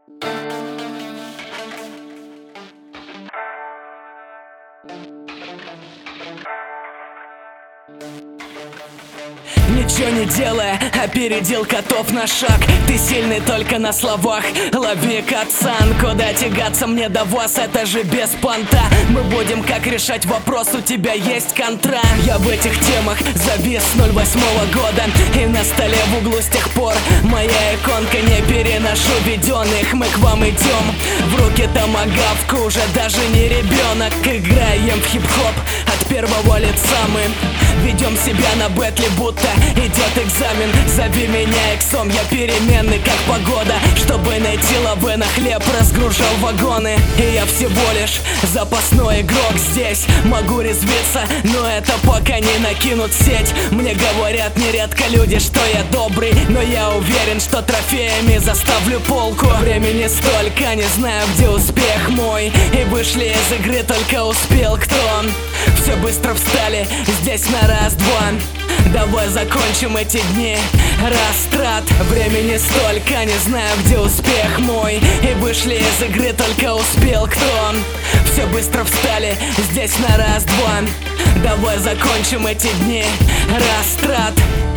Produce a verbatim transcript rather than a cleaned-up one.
Ничего не делая, опередил котов на шаг. Ты сильный только на словах, лови кацан. Куда тягаться мне до вас, это же без понта. Мы будем как решать вопрос, у тебя есть контра. Я в этих темах завис с ноль восьмого года, и на столе в углу с тех пор моя иконка. Не переношу виденных, мы к вам идем. В руки томагавка, уже даже не ребенок. Играем в хип-хоп от первого лица. Мы ведем себя на бэтле, будто идет экзамен. Зови меня иксом, я переменный, как погода. Чтобы найти лавы на хлеб, разгружал вагоны. И я всего лишь запасной игрок здесь. Могу резвиться, но это пока не накинут сеть. Мне говорят нередко люди, что я добрый, но я уверен, что трофеями заставлю полку. Времени столько, не знаю, где успех мой. И вышли из игры, только успел кто. Все быстро встали, здесь на раз-два. Давай закончим эти дни растрат. Времени столько, не знаю, где успех мой. И вышли из игры, только успел кто. Все быстро встали, здесь на раз-два. Давай закончим эти дни растрат.